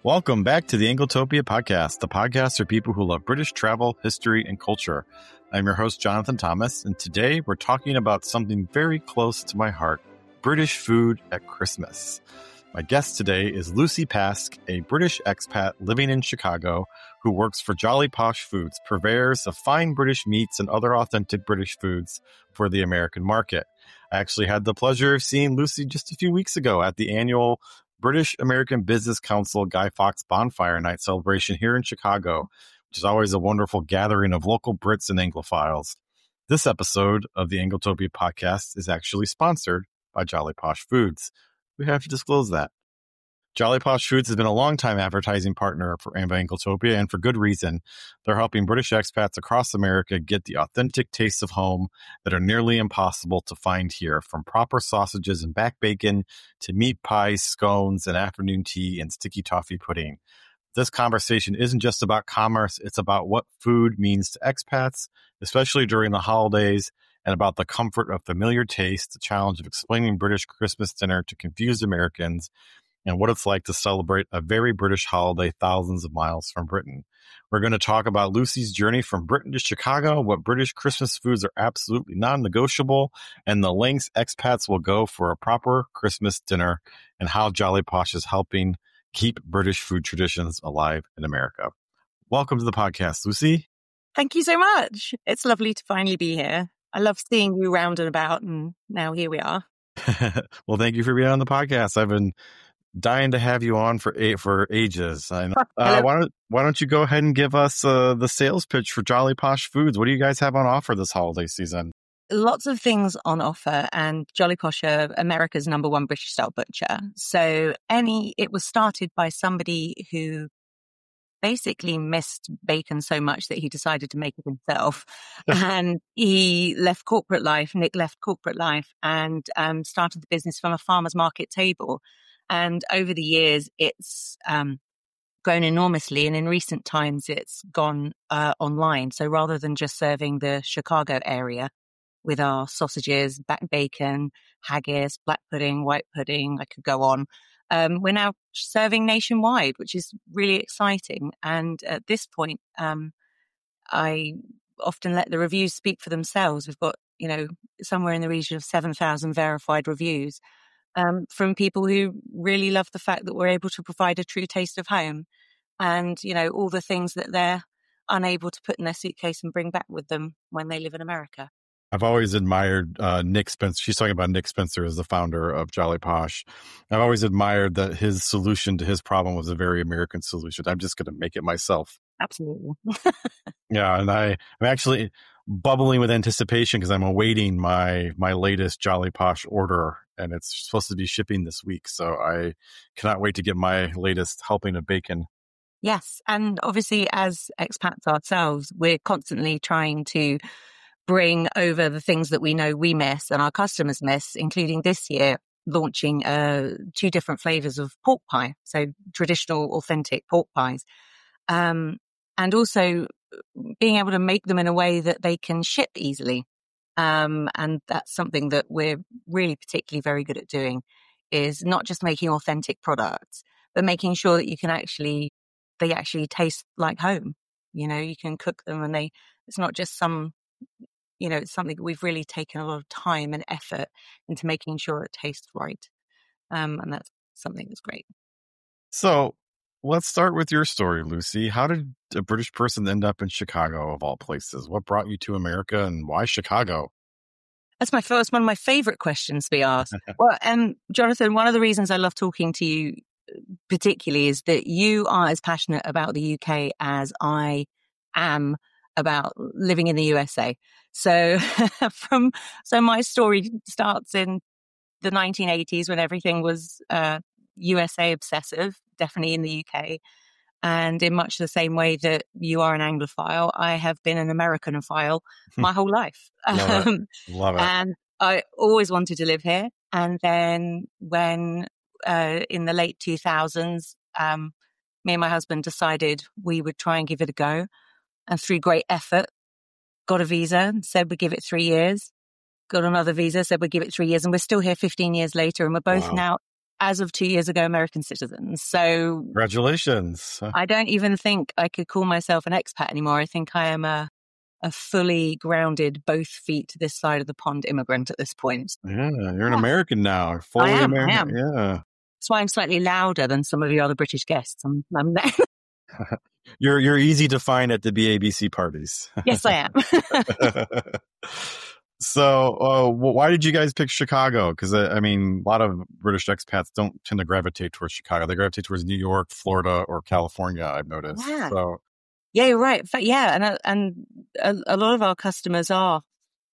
Welcome back to the Angletopia podcast, the podcast for people who love British travel, history, and culture. I'm your host, Jonathan Thomas, and today we're talking about something very close to my heart, British food at Christmas. My guest today is Lucy Pask, a British expat living in Chicago who works for Jolly Posh Foods, purveyors of fine British meats and other authentic British foods for the American market. I actually had the pleasure of seeing Lucy just a few weeks ago at the annual British American Business Council Guy Fawkes Bonfire Night celebration here in Chicago, which is always a wonderful gathering of local Brits and Anglophiles. This episode of the Angletopia podcast is actually sponsored by Jolly Posh Foods. We have to disclose that. Jolly Posh Foods has been a longtime advertising partner for Angletopia, and for good reason. They're helping British expats across America get the authentic tastes of home that are nearly impossible to find here, from proper sausages and back bacon to meat pies, scones, and afternoon tea and sticky toffee pudding. This conversation isn't just about commerce, it's about what food means to expats, especially during the holidays, and about the comfort of familiar taste, the challenge of explaining British Christmas dinner to confused Americans, and what it's like to celebrate a very British holiday thousands of miles from Britain. We're going to talk about Lucy's journey from Britain to Chicago, what British Christmas foods are absolutely non-negotiable, and the lengths expats will go for a proper Christmas dinner, and how Jolly Posh is helping keep British food traditions alive in America. Welcome to the podcast, Lucy. Thank you so much. It's lovely to finally be here. I love seeing you round and about, and now here we are. Well, thank you for being on the podcast. I've been dying to have you on for ages. Why don't you go ahead and give us the sales pitch for Jolly Posh Foods? What do you guys have on offer this holiday season? Lots of things on offer, and Jolly Posh are America's #1 British style butcher. So it was started by somebody who basically missed bacon so much that he decided to make it himself. And he left corporate life. Nick left corporate life and started the business from a farmer's market table. And over the years, it's grown enormously. And in recent times, it's gone online. So rather than just serving the Chicago area with our sausages, back bacon, haggis, black pudding, white pudding, I could go on. We're now serving nationwide, which is really exciting. And at this point, I often let the reviews speak for themselves. We've got, somewhere in the region of 7,000 verified reviews from people who really love the fact that we're able to provide a true taste of home and, all the things that they're unable to put in their suitcase and bring back with them when they live in America. I've always admired Nick Spencer. She's talking about Nick Spencer as the founder of Jolly Posh. I've always admired that his solution to his problem was a very American solution. I'm just going to make it myself. Absolutely. Yeah, and I'm actually bubbling with anticipation because I'm awaiting my latest Jolly Posh order, and it's supposed to be shipping this week. So I cannot wait to get my latest helping of bacon. Yes, and obviously as expats ourselves, we're constantly trying to bring over the things that we know we miss and our customers miss, including this year launching 2 different flavors of pork pie, so traditional authentic pork pies, and also being able to make them in a way that they can ship easily, and that's something that we're really particularly very good at doing, is not just making authentic products but making sure that they actually taste like home. You can cook them and it's not just it's something that we've really taken a lot of time and effort into making sure it tastes right. And that's something that's great. So let's start with your story, Lucy. How did a British person end up in Chicago, of all places? What brought you to America, and why Chicago? That's one of my favorite questions to be asked. Well, Jonathan, one of the reasons I love talking to you particularly is that you are as passionate about the UK as I am about living in the USA. So my story starts in the 1980s when everything was USA obsessive, definitely in the UK. And in much the same way that you are an Anglophile, I have been an Americanophile my whole life. Love it. And I always wanted to live here. And then when in the late 2000s, me and my husband decided we would try and give it a go. And through great effort, got a visa, said we'd give it 3 years, got another visa, said we'd give it 3 years. And we're still here 15 years later. And we're both now as of 2 years ago, American citizens. So Congratulations. I don't even think I could call myself an expat anymore. I think I am a fully grounded, both feet this side of the pond immigrant at this point. Yeah, you're an American now. Fully I am. American. Yeah. That's why I'm slightly louder than some of your other British guests. I'm You're easy to find at the BABC parties. Yes, I am. So, why did you guys pick Chicago? Because I mean, a lot of British expats don't tend to gravitate towards Chicago. They gravitate towards New York, Florida, or California. I've noticed. Yeah. So, yeah, you're right. Yeah, and a lot of our customers are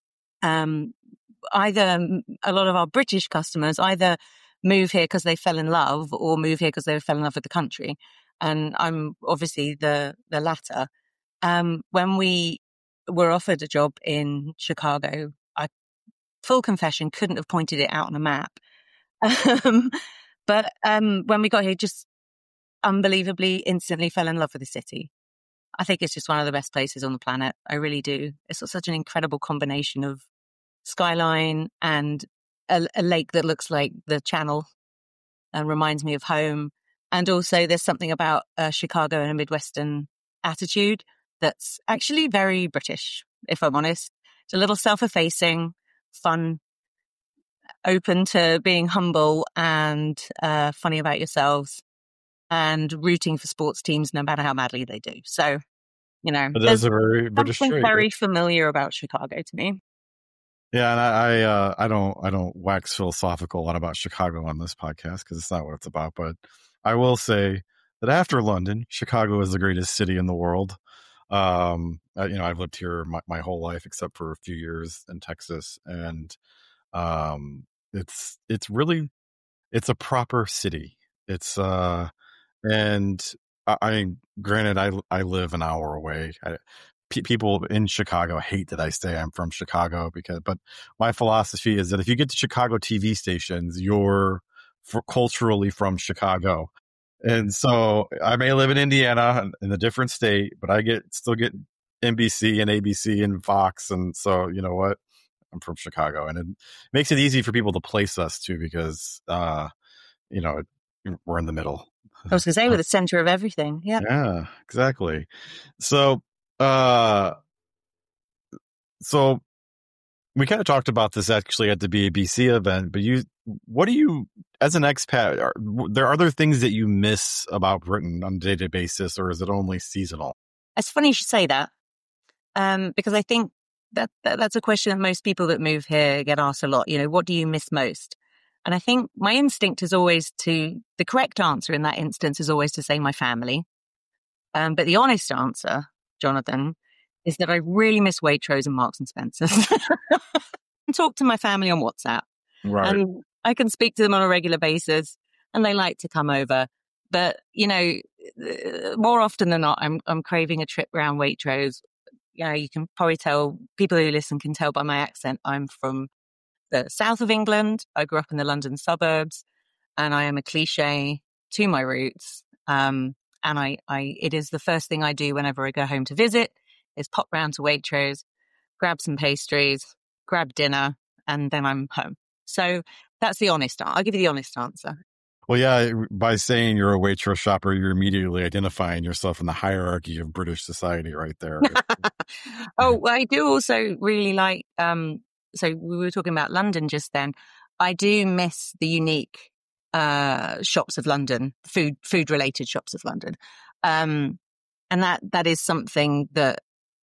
either a lot of our British customers either move here because they fell in love or move here because they fell in love with the country. And I'm obviously the latter. When we were offered a job in Chicago, full confession, couldn't have pointed it out on a map. But when we got here, just unbelievably instantly fell in love with the city. I think it's just one of the best places on the planet. I really do. It's such an incredible combination of skyline and a lake that looks like the Channel and reminds me of home. And also there's something about Chicago and a Midwestern attitude that's actually very British, if I'm honest. It's a little self-effacing, fun, open to being humble and funny about yourselves and rooting for sports teams no matter how madly they do. So, you know, there's a very British something trait, very right? familiar about Chicago to me. Yeah, and I don't wax philosophical a lot about Chicago on this podcast because it's not what it's about. But I will say that after London, Chicago is the greatest city in the world. I've lived here my whole life except for a few years in Texas, and it's a proper city. It's and granted, I live an hour away. People in Chicago hate that I say I'm from Chicago but my philosophy is that if you get to Chicago TV stations, you're culturally from Chicago. And so I may live in Indiana in a different state, but I still get NBC and ABC and Fox. And so, you know what? I'm from Chicago, and it makes it easy for people to place us too, because, we're in the middle. I was going to say, we're the center of everything. Yeah. Yeah, exactly. So we kind of talked about this actually at the BABC event, but as an expat, are there things that you miss about Britain on a day-to-day basis, or is it only seasonal? It's funny you should say that, because I think that's a question that most people that move here get asked a lot. You know, what do you miss most? And I think my instinct is always the correct answer in that instance is always to say my family. But the honest answer, Jonathan, is that I really miss Waitrose and Marks and Spencer's. I talk to my family on WhatsApp. Right. And I can speak to them on a regular basis, and they like to come over. But, more often than not, I'm craving a trip around Waitrose. You can probably tell, people who listen can tell by my accent, I'm from the south of England. I grew up in the London suburbs, and I am a cliche to my roots. And it is the first thing I do whenever I go home to visit is pop round to Waitrose, grab some pastries, grab dinner, and then I'm home. So that's the honest answer. I'll give you the honest answer. Well, yeah, by saying you're a Waitrose shopper, you're immediately identifying yourself in the hierarchy of British society right there. Oh, I do also really like, so we were talking about London just then. I do miss the unique shops of London, food related shops of London. And that is something that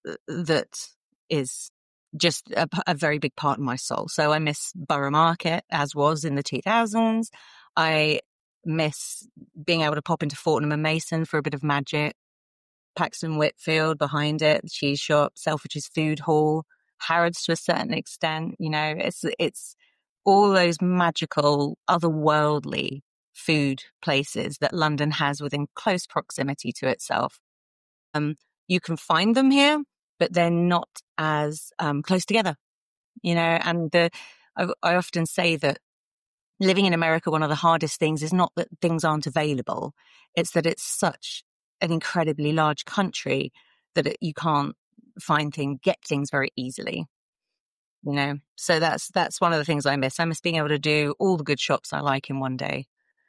is just a very big part of my soul. So I miss Borough Market, as was in the 2000s. I miss being able to pop into Fortnum and Mason for a bit of magic. Paxton Whitfield behind it, the cheese shop, Selfridge's Food Hall, Harrods to a certain extent. It's all those magical, otherworldly food places that London has within close proximity to itself. You can find them here, but they're not as close together, and I often say that living in America, one of the hardest things is not that things aren't available. It's that it's such an incredibly large country that you can't get things very easily, So that's one of the things I miss. I miss being able to do all the good shops I like in one day.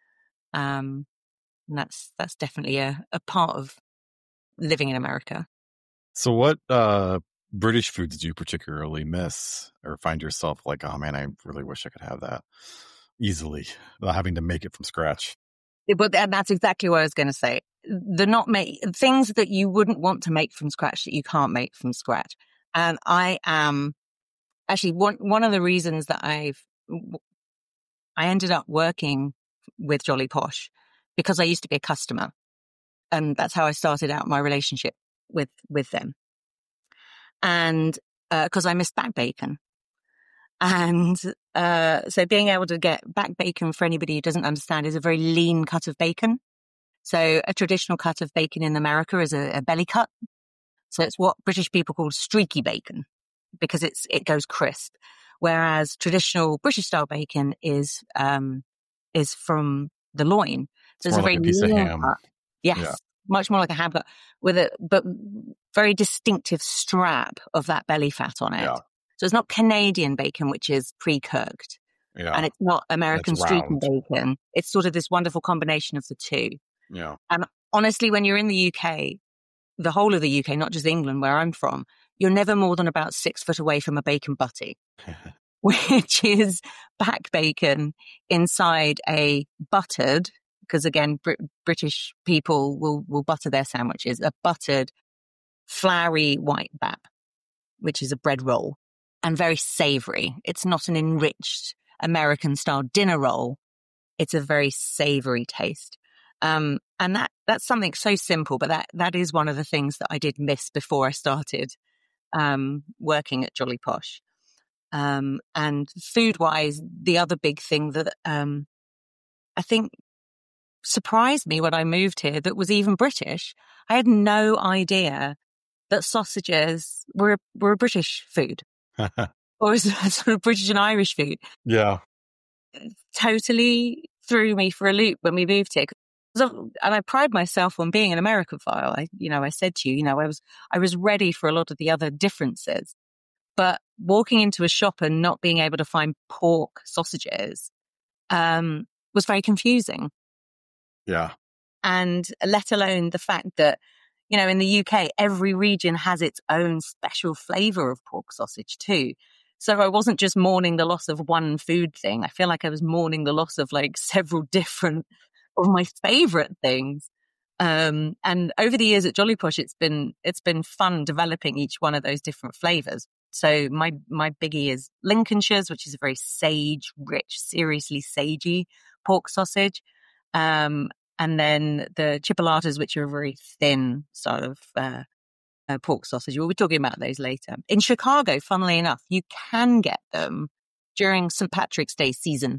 And that's definitely a part of living in America. So what British foods do you particularly miss or find yourself like, oh man, I really wish I could have that easily without having to make it from scratch? But that's exactly what I was going to say. Things that you wouldn't want to make from scratch that you can't make from scratch. And I am actually one of the reasons that I ended up working with Jolly Posh, because I used to be a customer, and that's how I started out my relationship with them. And because I missed back bacon. And so being able to get back bacon, for anybody who doesn't understand, is a very lean cut of bacon. So a traditional cut of bacon in America is a belly cut. So it's what British people call streaky bacon, because it goes crisp. Whereas traditional British style bacon is from the loin. So it's a very like a piece of lean ham. cut. Yes. Yeah. Much more like a ham cut but very distinctive strap of that belly fat on it. Yeah. So it's not Canadian bacon, which is pre-cooked. Yeah. And it's not American streaky bacon. It's sort of this wonderful combination of the two. Yeah. And honestly, when you're in the UK, the whole of the UK, not just England, where I'm from, you're never more than about 6 foot away from a bacon butty, which is back bacon inside a buttered, because again, British people will butter their sandwiches, a buttered, floury white bap, which is a bread roll, and very savory. It's not an enriched American style dinner roll. It's a very savory taste. And that's something so simple, but that is one of the things that I did miss before I started working at Jolly Posh. And food-wise, the other big thing that I think surprised me when I moved here that was even British, I had no idea that sausages were a British food. Or a sort of British and Irish food. Yeah. Totally threw me for a loop when we moved here. And I pride myself on being an Americanophile. I said to you, I was ready for a lot of the other differences. But walking into a shop and not being able to find pork sausages was very confusing. Yeah. And let alone the fact that, in the UK, every region has its own special flavor of pork sausage too. So I wasn't just mourning the loss of one food thing. I feel like I was mourning the loss of like several different of my favorite things. And over the years at Jolly Posh, it's been fun developing each one of those different flavors. So my biggie is Lincolnshire's, which is a very sage rich, seriously sagey pork sausage. And then the chipolatas, which are a very thin sort of pork sausage. We'll be talking about those later. In Chicago, funnily enough, you can get them during St. Patrick's Day season.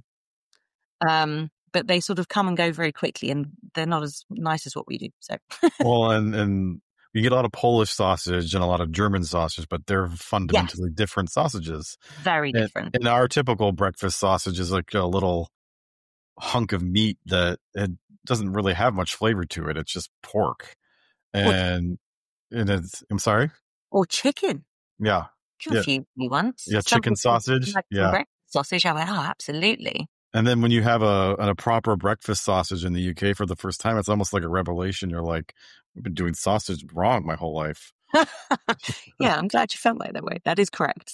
But they sort of come and go very quickly, and they're not as nice as what we do. So, well, and you get a lot of Polish sausage and a lot of German sausage, but they're fundamentally different sausages. Very different. And our typical breakfast sausage is like a little hunk of meat that it doesn't really have much flavor to it. It's just pork, and it's. I'm sorry. Or chicken. Yeah. A few ones. Yeah, chicken sausage. Breakfast sausage. I went, oh, absolutely. And then when you have a proper breakfast sausage in the UK for the first time, it's almost like a revelation. You're like, I've been doing sausage wrong my whole life. Yeah, I'm glad you felt like that way. That is correct.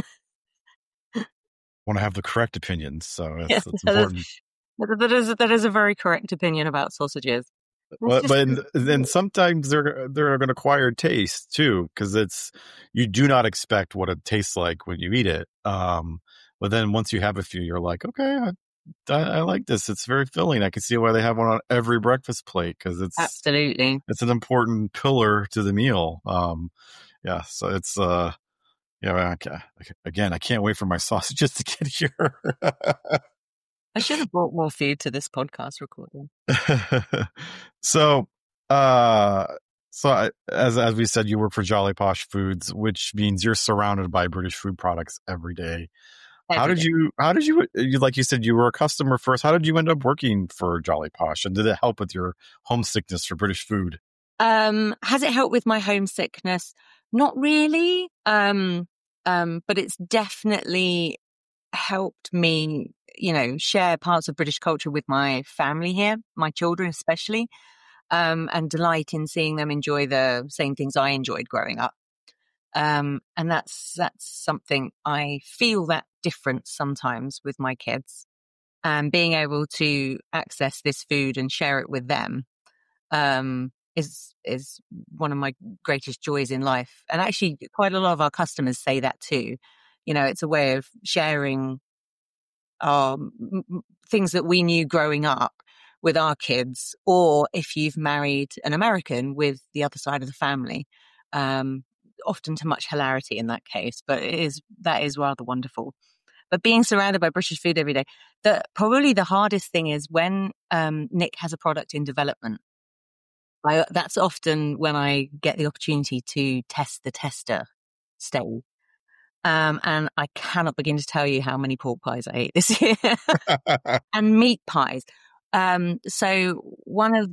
Want to have the correct opinions, so it's important. That is a very correct opinion about sausages. But then sometimes they're an acquired taste too, because you do not expect what it tastes like when you eat it. But then once you have a few, you're like, okay, I like this. It's very filling. I can see why they have one on every breakfast plate, because it's absolutely, it's an important pillar to the meal. Yeah. So it's again, I can't wait for my sausages to get here. I should have brought more food to this podcast recording. So as we said, you work for Jolly Posh Foods, which means you're surrounded by British food products every day. How did you, like you said, you were a customer first. How did you end up working for Jolly Posh? And did it help with your homesickness for British food? Has it helped with my homesickness? Not really. But it's definitely helped me, share parts of British culture with my family here, my children especially, and delight in seeing them enjoy the same things I enjoyed growing up. And that's something I feel that difference sometimes with my kids, and being able to access this food and share it with them, is one of my greatest joys in life. And actually quite a lot of our customers say that too. It's a way of sharing things that we knew growing up with our kids, or if you've married an American, with the other side of the family, often to much hilarity in that case, but that is rather wonderful. But being surrounded by British food every day, probably the hardest thing is when Nick has a product in development. That's often when I get the opportunity to test the tester stage. And I cannot begin to tell you how many pork pies I ate this year and meat pies. So one of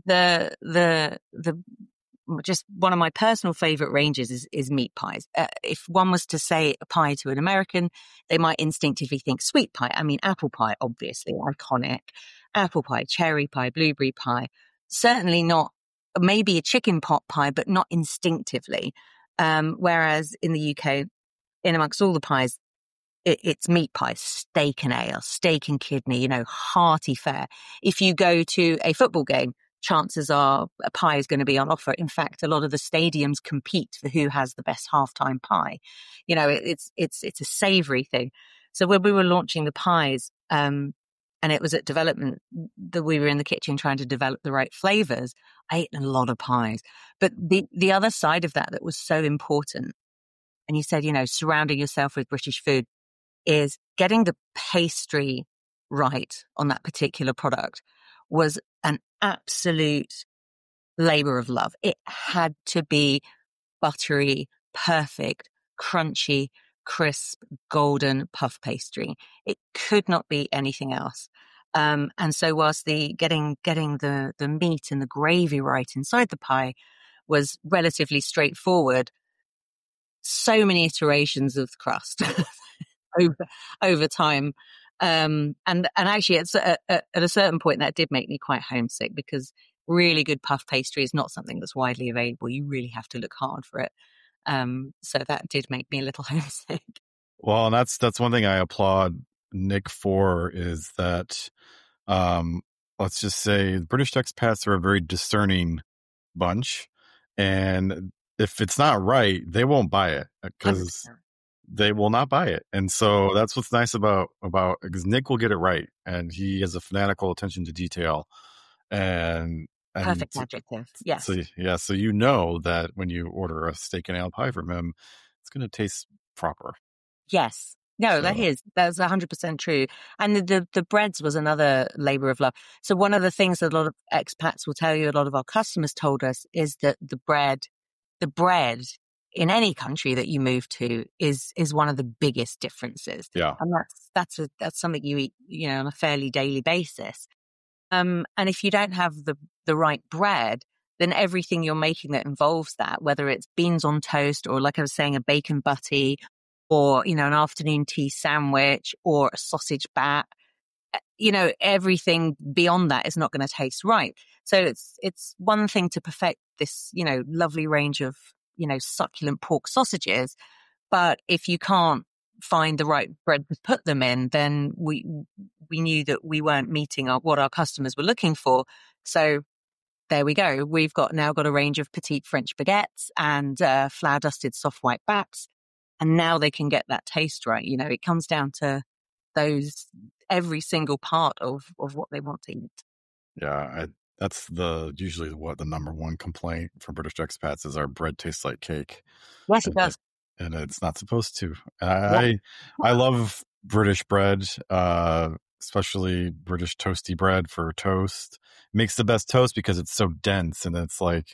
just one of my personal favorite ranges is meat pies. If one was to say a pie to an American, they might instinctively think sweet pie. I mean, apple pie, obviously iconic. Apple pie, cherry pie, blueberry pie. Certainly not, maybe a chicken pot pie, but not instinctively. Whereas in the UK, in amongst all the pies, it's meat pie, steak and ale, steak and kidney, hearty fare. If you go to a football game, chances are a pie is going to be on offer. In fact, a lot of the stadiums compete for who has the best halftime pie. It's a savory thing. So when we were launching the pies, and it was at development that we were in the kitchen trying to develop the right flavors, I ate a lot of pies. But the other side of that was so important, and you said, surrounding yourself with British food, is getting the pastry right on that particular product was an absolute labor of love. It had to be buttery, perfect, crunchy, crisp, golden puff pastry. It could not be anything else. And so whilst getting the meat and the gravy right inside the pie was relatively straightforward, so many iterations of the crust over time. And actually at a certain point that did make me quite homesick, because really good puff pastry is not something that's widely available. You really have to look hard for it. So that did make me a little homesick. Well, and that's one thing I applaud Nick for, is that, let's just say British expats are a very discerning bunch. And if it's not right, they won't buy it, because 100%. they will not buy it. And so that's what's nice about, because Nick will get it right, and he has a fanatical attention to detail, and Perfect adjective. Yes. So that when you order a steak and ale pie from him, it's going to taste proper. Yes. No, that's 100% true. And the breads was another labor of love. So one of the things that a lot of expats will tell you, a lot of our customers told us, is that the bread in any country that you move to is one of the biggest differences. Yeah. And that's something you eat, on a fairly daily basis. And if you don't have the right bread, then everything you're making that involves that, whether it's beans on toast, or like I was saying, a bacon butty, or, an afternoon tea sandwich, or a sausage bat, everything beyond that is not going to taste right. So it's one thing to perfect this, lovely range of, succulent pork sausages. But if you can't find the right bread to put them in, then we knew that we weren't meeting what our customers were looking for. So there we go. We've now got a range of petite French baguettes and flour dusted soft white bats. And now they can get that taste right. It comes down to every single part of what they want to eat. Yeah, that's usually what the number one complaint from British expats is: our bread tastes like cake. Yes, it does. And it's not supposed to. I love British bread, especially British toasty bread for toast. It makes the best toast because it's so dense, and it's like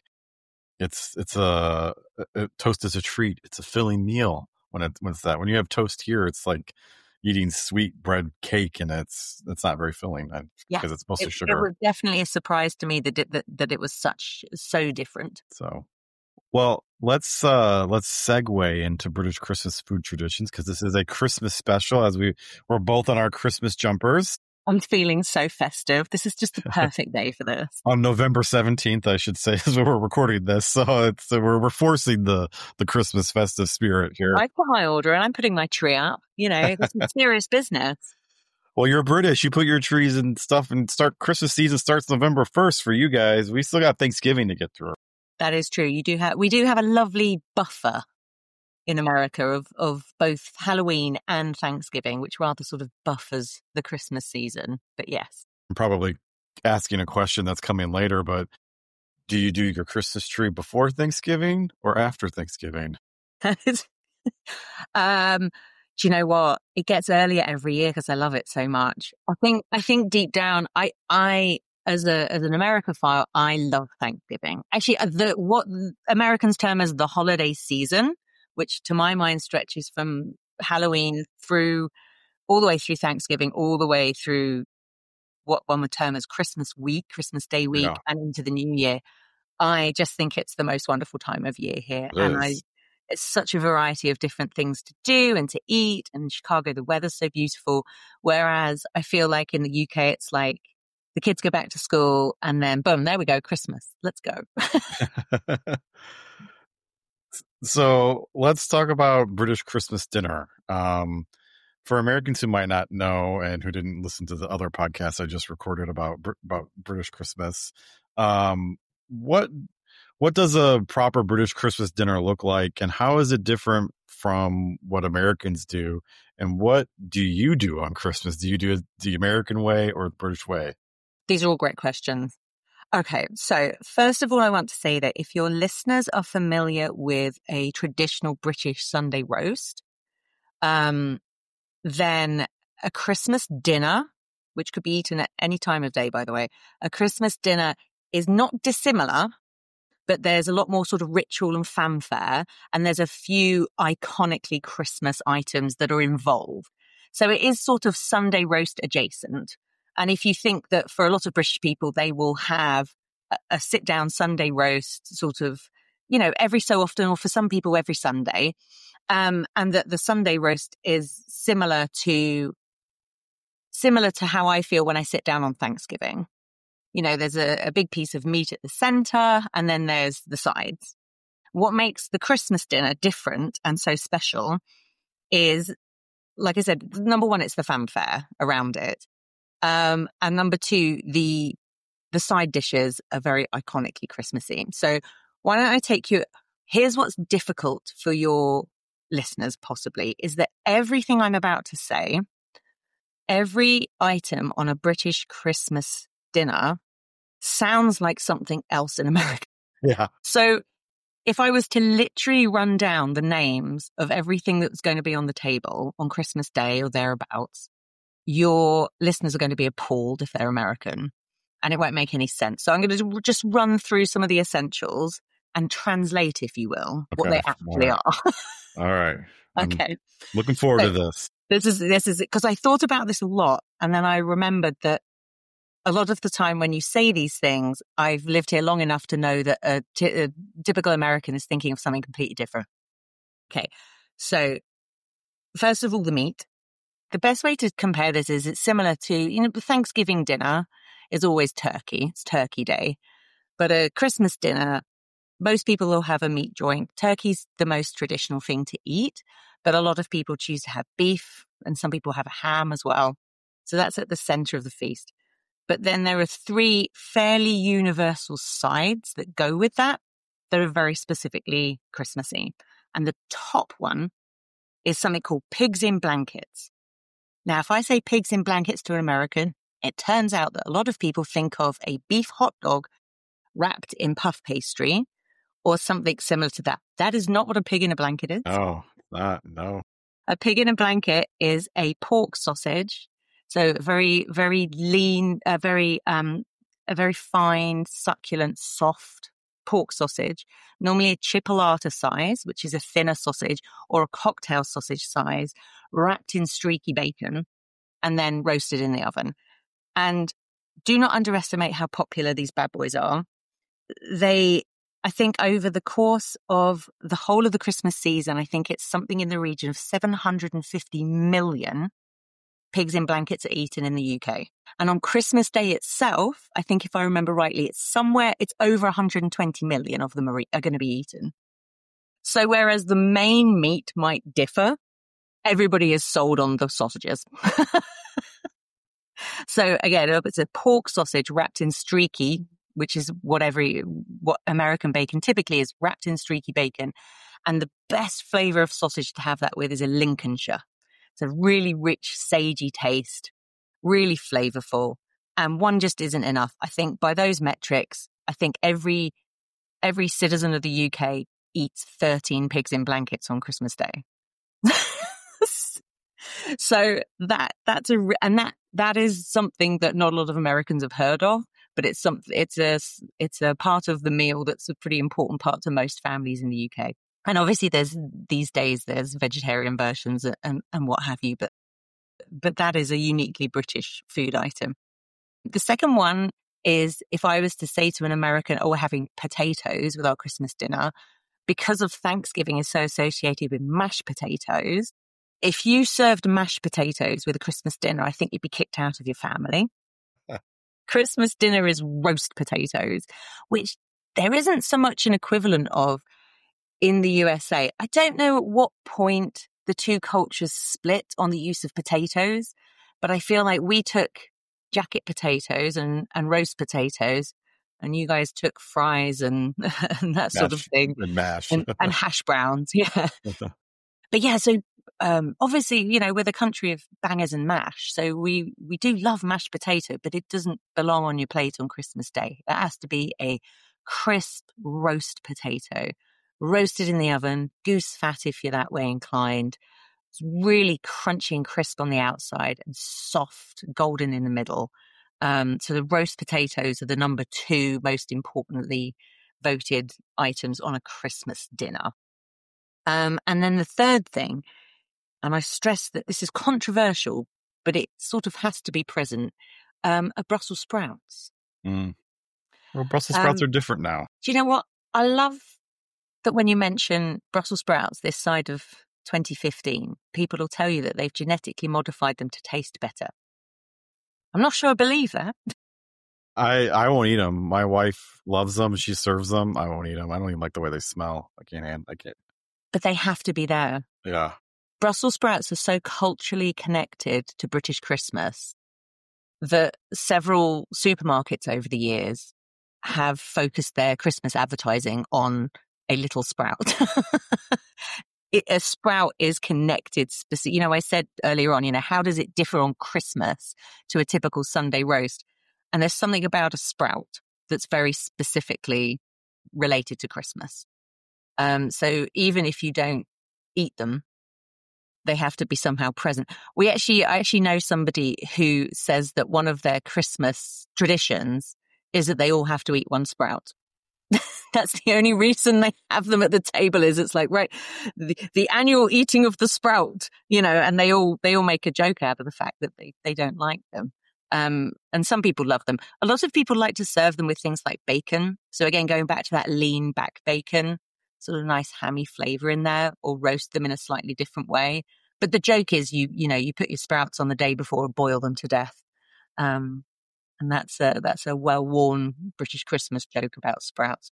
toast is a treat. It's a filling meal when you have toast here. It's like eating sweet bread cake, and it's not very filling because it's mostly sugar. It was definitely a surprise to me that it was so different. So, Well, let's segue into British Christmas food traditions, because this is a Christmas special, as we're both on our Christmas jumpers. I'm feeling so festive. This is just the perfect day for this. On November 17th, I should say, is when we're recording this. So we're forcing the Christmas festive spirit here. I've put my order and I'm putting my tree up. This is serious business. Well, you're British. You put your trees and stuff, and Christmas season starts November 1st for you guys. We still got Thanksgiving to get through. That is true. We do have a lovely buffer in America of both Halloween and Thanksgiving, which rather sort of buffers the Christmas season. But yes. I'm probably asking a question that's coming later, but do you do your Christmas tree before Thanksgiving or after Thanksgiving? Do you know what? It gets earlier every year because I love it so much. I think deep down, I as an Americophile, I love Thanksgiving. Actually, what Americans term as the holiday season, which to my mind stretches from Halloween through all the way through Thanksgiving, all the way through what one would term as Christmas week, Christmas Day week, and into the new year. I just think it's the most wonderful time of year here. It's such a variety of different things to do and to eat. And in Chicago, the weather's so beautiful. Whereas I feel like in the UK, it's like the kids go back to school and then boom, there we go, Christmas. Let's go. So let's talk about British Christmas dinner. For Americans who might not know and who didn't listen to the other podcasts I just recorded about British Christmas, what does a proper British Christmas dinner look like, and how is it different from what Americans do? And what do you do on Christmas? Do you do it the American way or the British way? These are all great questions. Okay, so first of all, I want to say that if your listeners are familiar with a traditional British Sunday roast, then a Christmas dinner, which could be eaten at any time of day, by the way, a Christmas dinner is not dissimilar, but there's a lot more sort of ritual and fanfare, and there's a few iconically Christmas items that are involved. So it is sort of Sunday roast adjacent. And if you think that for a lot of British people, they will have a sit-down Sunday roast sort of, every so often, or for some people, every Sunday, and that the Sunday roast is similar to how I feel when I sit down on Thanksgiving. There's a big piece of meat at the center, and then there's the sides. What makes the Christmas dinner different and so special is, like I said, number one, it's the fanfare around it. And number two, the side dishes are very iconically Christmassy. So why don't I take you, here's what's difficult for your listeners possibly, is that everything I'm about to say, every item on a British Christmas dinner sounds like something else in America. Yeah. So if I was to literally run down the names of everything that's going to be on the table on Christmas Day or thereabouts, your listeners are going to be appalled if they're American, and it won't make any sense. So I'm going to just run through some of the essentials and translate, if you will, what they actually are. All right. Okay. Looking forward to this. This is because I thought about this a lot, and then I remembered that a lot of the time when you say these things, I've lived here long enough to know that a typical American is thinking of something completely different. Okay. So first of all, the meat. The best way to compare this is it's similar to, Thanksgiving dinner is always turkey. It's Turkey Day. But a Christmas dinner, most people will have a meat joint. Turkey's the most traditional thing to eat, but a lot of people choose to have beef, and some people have a ham as well. So that's at the center of the feast. But then there are three fairly universal sides that go with that are very specifically Christmassy. And the top one is something called pigs in blankets. Now, if I say pigs in blankets to an American, it turns out that a lot of people think of a beef hot dog wrapped in puff pastry or something similar to that. That is not what a pig in a blanket is. Oh, no. A pig in a blanket is a pork sausage. So very, very lean, a very fine, succulent, soft pork sausage, normally a chipolata size, which is a thinner sausage, or a cocktail sausage size, wrapped in streaky bacon and then roasted in the oven. And do not underestimate how popular these bad boys are. They I think over the course of the whole of the Christmas season, I think it's something in the region of 750 million pigs in blankets are eaten in the UK. And on Christmas Day itself, I think if I remember rightly, it's over 120 million of them are going to be eaten. So whereas the main meat might differ, everybody is sold on the sausages. So again, it's a pork sausage wrapped in streaky, which is what American bacon typically is, wrapped in streaky bacon. And the best flavor of sausage to have that with is a Lincolnshire. It's a really rich, sagey taste, really flavorful. And one just isn't enough. I think by those metrics, I think every citizen of the UK eats 13 pigs in blankets on Christmas Day. So that is something that not a lot of Americans have heard of, but it's a part of the meal that's a pretty important part to most families in the UK. And obviously these days there's vegetarian versions and what have you, but that is a uniquely British food item. The second one is, if I was to say to an American, we're having potatoes with our Christmas dinner, because of Thanksgiving is so associated with mashed potatoes. If you served mashed potatoes with a Christmas dinner, I think you'd be kicked out of your family. Christmas dinner is roast potatoes, which there isn't so much an equivalent of in the USA. I don't know at what point the two cultures split on the use of potatoes, but I feel like we took jacket potatoes and roast potatoes, and you guys took fries and that sort of thing. And mash. and hash browns, yeah. But yeah, so obviously, we're the country of bangers and mash, so we do love mashed potato, but it doesn't belong on your plate on Christmas Day. It has to be a crisp roast potato, roasted in the oven, goose fat if you're that way inclined. It's really crunchy and crisp on the outside and soft, golden in the middle. So the roast potatoes are the number 2 most importantly voted items on a Christmas dinner. And then the third thing, and I stress that this is controversial, but it sort of has to be present, are Brussels sprouts. Mm. Well, Brussels sprouts are different now. Do you know what? I love that when you mention Brussels sprouts this side of 2015, people will tell you that they've genetically modified them to taste better. I'm not sure I believe that. I won't eat them. My wife loves them. She serves them. I won't eat them. I don't even like the way they smell. I can't. But they have to be there. Yeah. Brussels sprouts are so culturally connected to British Christmas that several supermarkets over the years have focused their Christmas advertising on a little sprout. A sprout is connected. I said earlier on, how does it differ on Christmas to a typical Sunday roast? And there's something about a sprout that's very specifically related to Christmas. So even if you don't eat them, they have to be somehow present. I actually know somebody who says that one of their Christmas traditions is that they all have to eat one sprout. That's the only reason they have them at the table, is it's like, right, the annual eating of the sprout, and they all make a joke out of the fact that they don't like them. And some people love them. A lot of people like to serve them with things like bacon. So again, going back to that lean back bacon, sort of nice hammy flavor in there, or roast them in a slightly different way. But the joke is you put your sprouts on the day before and boil them to death. And that's a well-worn British Christmas joke about sprouts.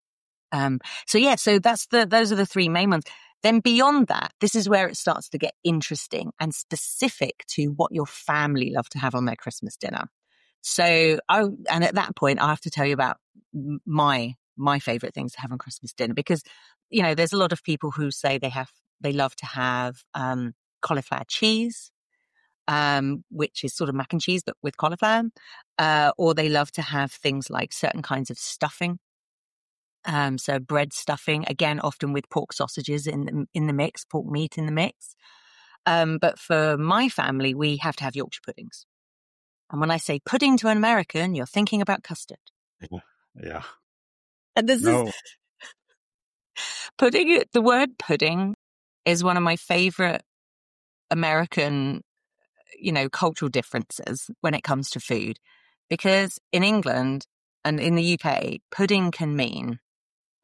So those are the 3 main ones. Then beyond that, this is where it starts to get interesting and specific to what your family love to have on their Christmas dinner. So, and at that point, I have to tell you about my favorite things to have on Christmas dinner, because, there's a lot of people who say they love to have, cauliflower cheese, which is sort of mac and cheese, but with cauliflower, or they love to have things like certain kinds of stuffing. So bread stuffing, again, often with pork sausages in the mix, pork meat in the mix. But for my family, we have to have Yorkshire puddings. And when I say pudding to an American, you're thinking about custard. Yeah. And this is pudding. The word pudding is one of my favorite American, cultural differences when it comes to food, because in England and in the UK, pudding can mean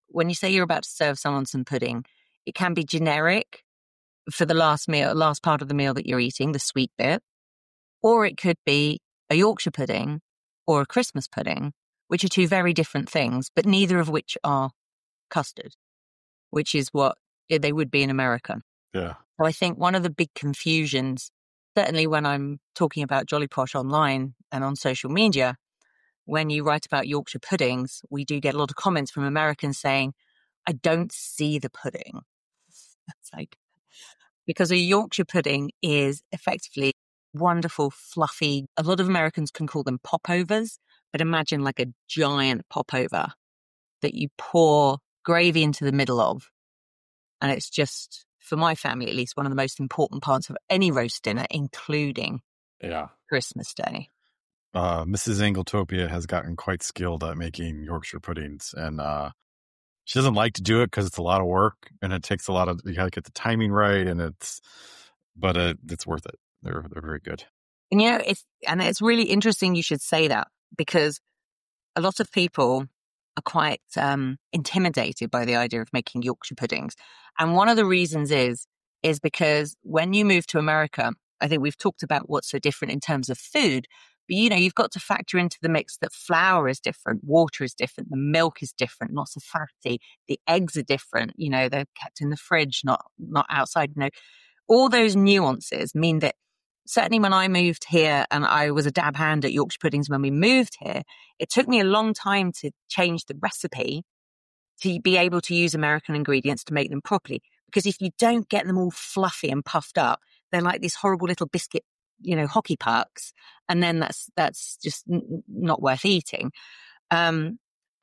when you say you're about to serve someone some pudding, it can be generic for the last part of the meal that you're eating, the sweet bit, or it could be a Yorkshire pudding or a Christmas pudding, which are two very different things, but neither of which are custard, which is what they would be in America. Yeah. So I think one of the big confusions, certainly when I'm talking about Jolly Posh online and on social media, when you write about Yorkshire puddings, we do get a lot of comments from Americans saying, I don't see the pudding. It's like, because a Yorkshire pudding is effectively wonderful, fluffy. A lot of Americans can call them popovers, but imagine like a giant popover that you pour gravy into the middle of. And it's just, for my family at least, one of the most important parts of any roast dinner, including Christmas Day. Mrs. Angletopia has gotten quite skilled at making Yorkshire puddings, and she doesn't like to do it because it's a lot of work and it takes a lot of, you got to get the timing right, and it's worth it. They're very good. And it's really interesting you should say that, because a lot of people are quite intimidated by the idea of making Yorkshire puddings. And one of the reasons is because when you move to America, I think we've talked about what's so different in terms of food, but you've got to factor into the mix that flour is different, water is different, the milk is different, not so fatty, the eggs are different, they're kept in the fridge, not outside, all those nuances mean that certainly when I moved here, and I was a dab hand at Yorkshire puddings when we moved here, it took me a long time to change the recipe to be able to use American ingredients to make them properly. Because if you don't get them all fluffy and puffed up, they're like these horrible little biscuit, hockey pucks. And then that's just not worth eating. And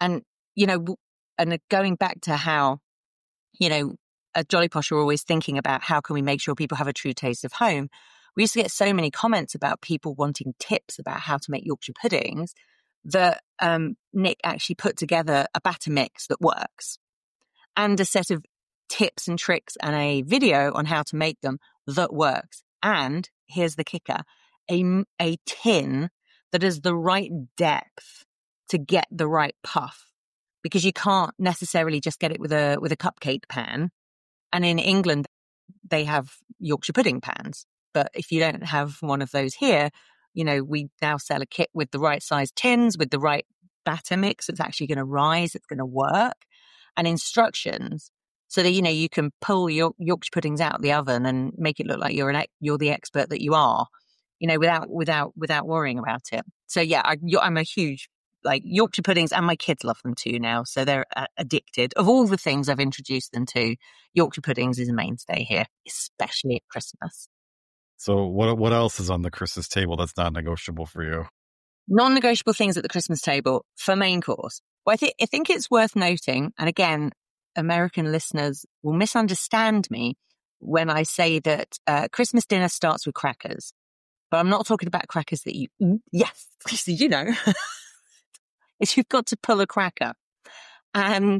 going back to how, at Jolly Posh, we're always thinking about how can we make sure people have a true taste of home. We used to get so many comments about people wanting tips about how to make Yorkshire puddings that Nick actually put together a batter mix that works and a set of tips and tricks and a video on how to make them that works. And here's the kicker, a tin that is the right depth to get the right puff, because you can't necessarily just get it with a cupcake pan. And in England, they have Yorkshire pudding pans. But if you don't have one of those here, we now sell a kit with the right size tins, with the right batter mix. It's actually going to rise. It's going to work. And instructions so that, you can pull your Yorkshire puddings out of the oven and make it look like you're the expert that you are, without worrying about it. So yeah, I'm a huge, Yorkshire puddings, and my kids love them too now. So they're addicted. Of all the things I've introduced them to, Yorkshire puddings is a mainstay here, especially at Christmas. So what else is on the Christmas table that's not negotiable for you? Non-negotiable things at the Christmas table for main course. Well, I think it's worth noting, and again, American listeners will misunderstand me when I say that Christmas dinner starts with crackers. But I'm not talking about crackers that you eat. Yes, is you've got to pull a cracker. And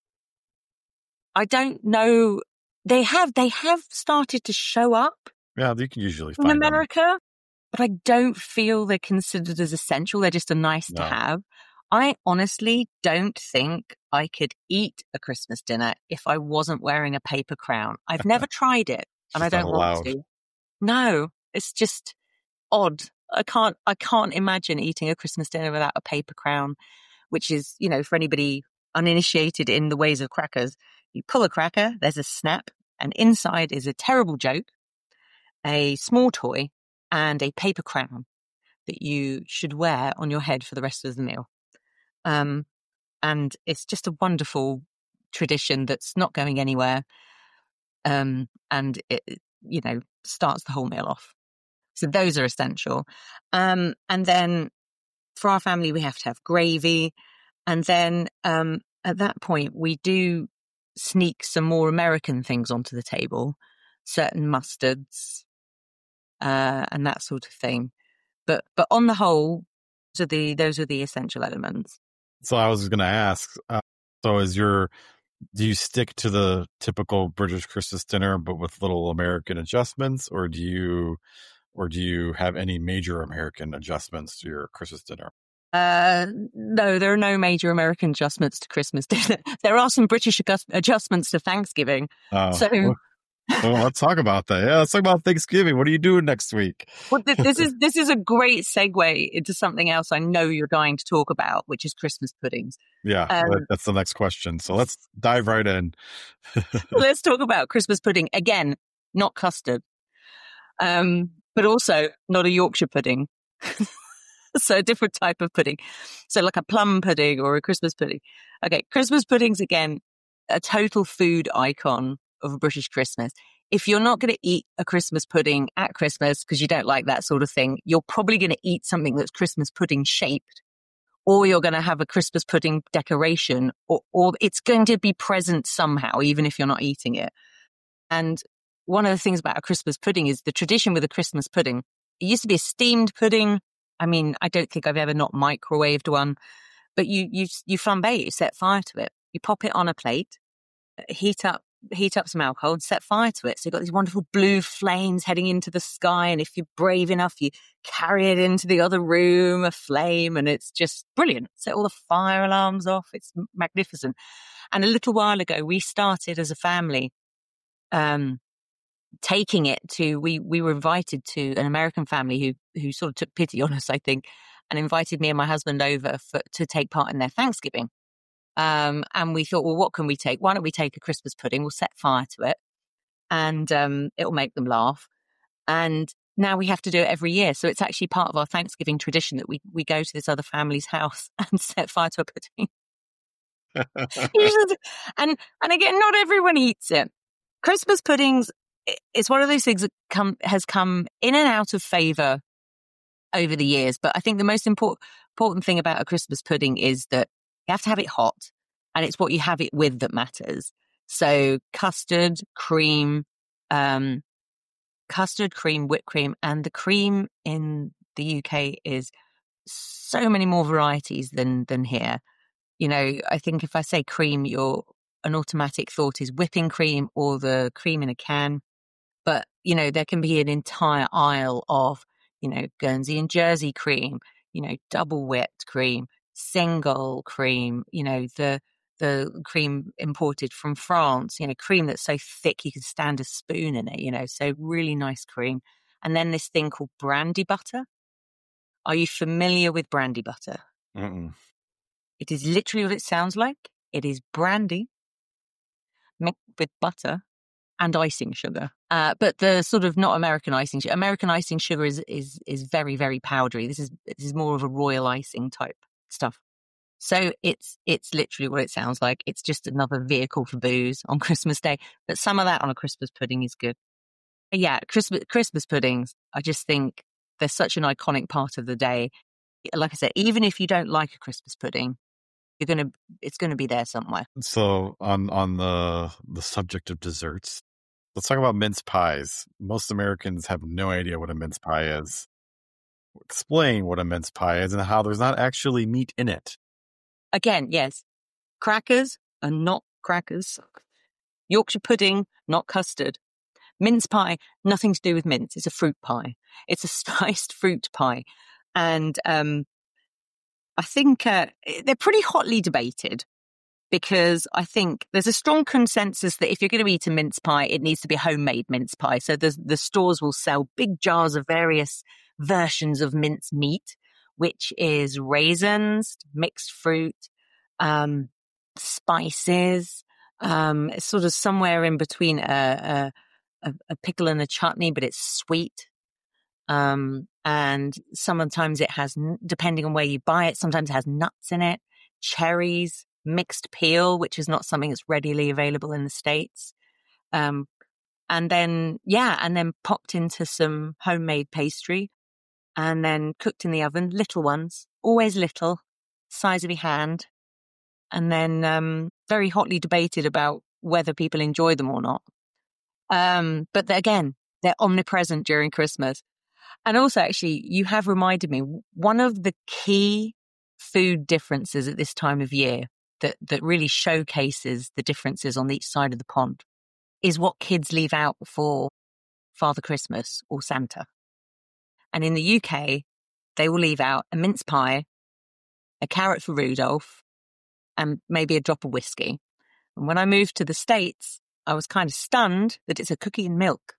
I don't know, they have started to show up. Yeah, you can usually find in America, them. But I don't feel they're considered as essential. They're just a nice to have. I honestly don't think I could eat a Christmas dinner if I wasn't wearing a paper crown. I've never tried it, and I don't want to. No, it's just odd. I can't imagine eating a Christmas dinner without a paper crown, which is, for anybody uninitiated in the ways of crackers, you pull a cracker, there's a snap, and inside is a terrible joke, a small toy, and a paper crown that you should wear on your head for the rest of the meal. And it's just a wonderful tradition that's not going anywhere. And it, starts the whole meal off. So those are essential. And then for our family, we have to have gravy. And then at that point, we do sneak some more American things onto the table, certain mustards, and that sort of thing. But on the whole, those are the essential elements. So I was going to ask, do you stick to the typical British Christmas dinner, but with little American adjustments, or do you have any major American adjustments to your Christmas dinner? No, there are no major American adjustments to Christmas dinner. There are some British adjustments to Thanksgiving. Oh, So, well, let's talk about that. Yeah, let's talk about Thanksgiving. What are you doing next week? well, this is a great segue into something else I know you're dying to talk about, which is Christmas puddings. Yeah, that's the next question. So let's dive right in. Let's talk about Christmas pudding again, not custard, but also not a Yorkshire pudding. So a different type of pudding. So like a plum pudding or a Christmas pudding. Okay, Christmas pudding's again a total food icon of a British Christmas. If you're not going to eat a Christmas pudding at Christmas because you don't like that sort of thing, you're probably going to eat something that's Christmas pudding shaped, or you're going to have a Christmas pudding decoration, or it's going to be present somehow, even if you're not eating it. And one of the things about a Christmas pudding is the tradition with a Christmas pudding. It used to be a steamed pudding. I mean, I don't think I've ever not microwaved one, but you flambe it, you set fire to it. You pop it on a plate, heat up some alcohol and set fire to it. So you've got these wonderful blue flames heading into the sky. And if you're brave enough, you carry it into the other room, aflame, and it's just brilliant. Set all the fire alarms off. It's magnificent. And a little while ago, we started as a family, taking it to, we were invited to an American family who sort of took pity on us, I think, and invited me and my husband over to take part in their Thanksgiving. And we thought, well, what can we take? Why don't we take a Christmas pudding? We'll set fire to it and it'll make them laugh. And now we have to do it every year. So it's actually part of our Thanksgiving tradition that we go to this other family's house and set fire to a pudding. And again, not everyone eats it. Christmas puddings, it's one of those things that has come in and out of favor over the years. But I think the most important thing about a Christmas pudding is that you have to have it hot, and it's what you have it with that matters. So custard, cream, whipped cream, and the cream in the UK is so many more varieties than here. You know, I think if I say cream, an automatic thought is whipping cream or the cream in a can. But, you know, there can be an entire aisle of, you know, Guernsey and Jersey cream, you know, double whipped cream, single cream, you know, the cream imported from France, you know, cream that's so thick you can stand a spoon in it, you know, so really nice cream. And then this thing called brandy butter. Are you familiar with brandy butter? Mm-mm. It is literally what it sounds like. It is brandy mixed with butter and icing sugar. But the sort of not American icing sugar. American icing sugar is very, very powdery. This is more of a royal icing type stuff. So it's literally what it sounds like. It's just another vehicle for booze on Christmas Day. But some of that on a Christmas pudding is good. Yeah, Christmas puddings, I just think they're such an iconic part of the day. Like I said, even if you don't like a Christmas pudding, it's gonna be there somewhere. So on the subject of desserts, let's talk about mince pies. Most Americans have no idea what a mince pie is. Explain what a mince pie is and how there's not actually meat in it. Again, yes, crackers are not crackers. Yorkshire pudding, not custard. Mince pie, nothing to do with mince. It's a fruit pie. It's a sliced fruit pie. And I think they're pretty hotly debated, because I think there's a strong consensus that if you're going to eat a mince pie, it needs to be a homemade mince pie. So the stores will sell big jars of various versions of mince meat, which is raisins, mixed fruit, spices. It's sort of somewhere in between a pickle and a chutney, but it's sweet. And sometimes it has, depending on where you buy it, sometimes it has nuts in it, cherries, mixed peel, which is not something that's readily available in the States. And then popped into some homemade pastry and then cooked in the oven, little ones, always little, size of your hand. And then, very hotly debated about whether people enjoy them or not. But again, they're omnipresent during Christmas. And also, actually, you have reminded me, one of the key food differences at this time of year that really showcases the differences on each side of the pond is what kids leave out for Father Christmas or Santa. And in the UK, they will leave out a mince pie a carrot for Rudolph, and maybe a drop of whiskey. And when I moved to the States, I was kind of stunned that it's a cookie and milk.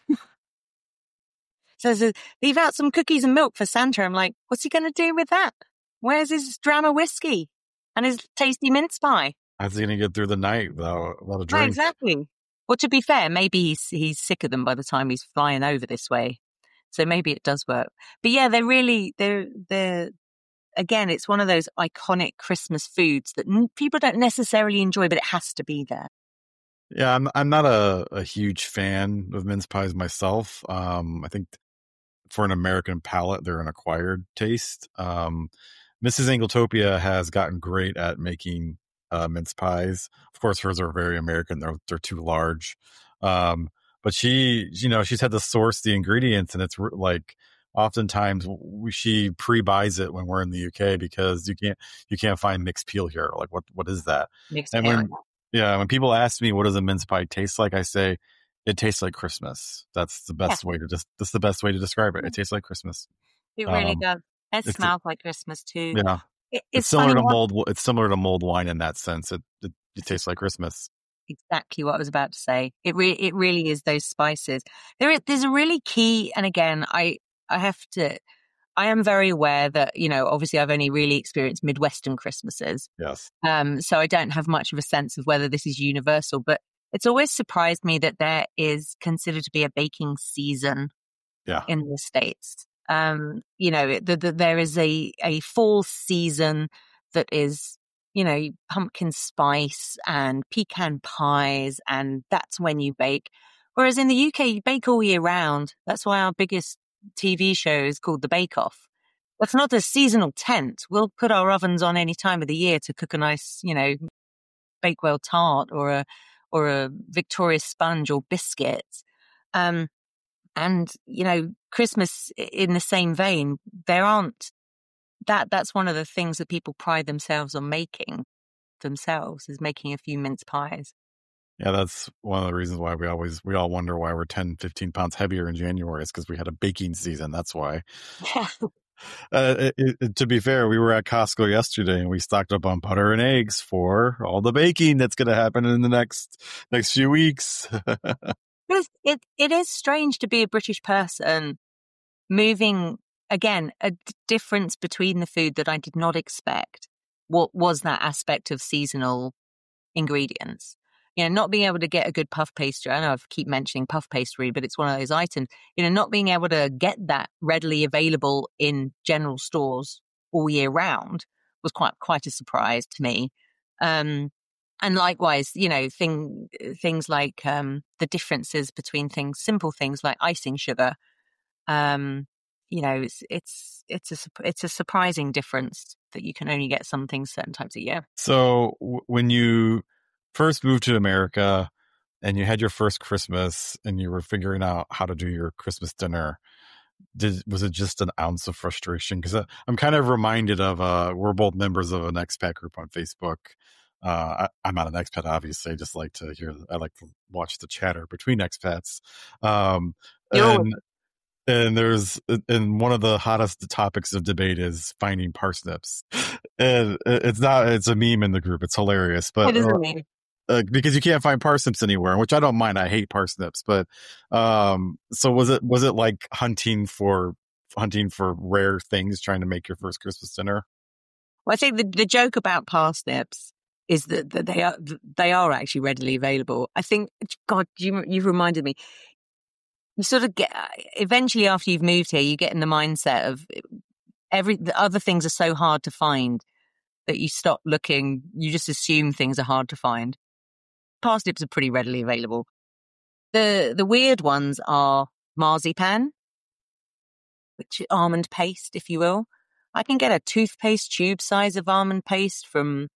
So leave out some cookies and milk for Santa. I'm like, what's he going to do with that? Where's his dram of whiskey and his tasty mince pie? How's he going to get through the night without a drink? Right, exactly. Well, to be fair, maybe he's sick of them by the time he's flying over this way. So maybe it does work. But yeah, they're again, it's one of those iconic Christmas foods that people don't necessarily enjoy, but it has to be there. Yeah, I'm not a huge fan of mince pies myself. I think for an American palate, they're an acquired taste. Mrs. Angletopia has gotten great at making mince pies. Of course, hers are very American. They're too large. But she's had to source the ingredients, and it's like oftentimes she pre-buys it when we're in the UK because you can't find mixed peel here. Like what is that? Mixed and peel. when people ask me what does a mince pie taste like, I say it tastes like Christmas. That's the best way to that's the best way to describe it. It tastes like Christmas. It really does. It smells like Christmas too. Yeah. It's similar to It's similar to mulled wine in that sense. It tastes like Christmas. Exactly what I was about to say. It really is those spices. There's a really key, and again, I am very aware that, obviously I've only really experienced Midwestern Christmases. Yes. So I don't have much of a sense of whether this is universal, but it's always surprised me that there is considered to be a baking season in the States. There is a fall season that is, pumpkin spice and pecan pies, and that's when you bake. Whereas in the UK, you bake all year round. That's why our biggest TV show is called The Bake Off. That's not a seasonal tent. We'll put our ovens on any time of the year to cook a nice, Bakewell tart or a Victoria sponge or biscuits. And, Christmas in the same vein, that's one of the things that people pride themselves on making themselves, is making a few mince pies. Yeah, that's one of the reasons why we all wonder why we're 10, 15 pounds heavier in January. It's because we had a baking season. That's why. Yeah. To be fair, we were at Costco yesterday and we stocked up on butter and eggs for all the baking that's going to happen in the next few weeks. It is strange to be a British person moving, again, a difference between the food that I did not expect. What was that aspect of seasonal ingredients? Not being able to get a good puff pastry. I know I keep mentioning puff pastry, but it's one of those items, not being able to get that readily available in general stores all year round was quite a surprise to me. And likewise, things like the differences between simple things like icing sugar. It's a surprising difference that you can only get some things certain times a year. So when you first moved to America and you had your first Christmas and you were figuring out how to do your Christmas dinner, was it just an ounce of frustration? Because I'm kind of reminded of we're both members of an expat group on Facebook. I'm not an expat, obviously. I just like to I like to watch the chatter between expats. And one of the hottest topics of debate is finding parsnips. And it's a meme in the group. It's hilarious, but it is a meme. Because you can't find parsnips anywhere, which I don't mind. I hate parsnips, but so was it like hunting for rare things, trying to make your first Christmas dinner? Well, I think the joke about parsnips is that they are actually readily available. I think, God, you've reminded me. You sort of get, eventually after you've moved here, you get in the mindset of the other things are so hard to find that you stop looking. You just assume things are hard to find. Parsnips are pretty readily available. The weird ones are marzipan, which is almond paste, if you will. I can get a toothpaste tube size of almond paste from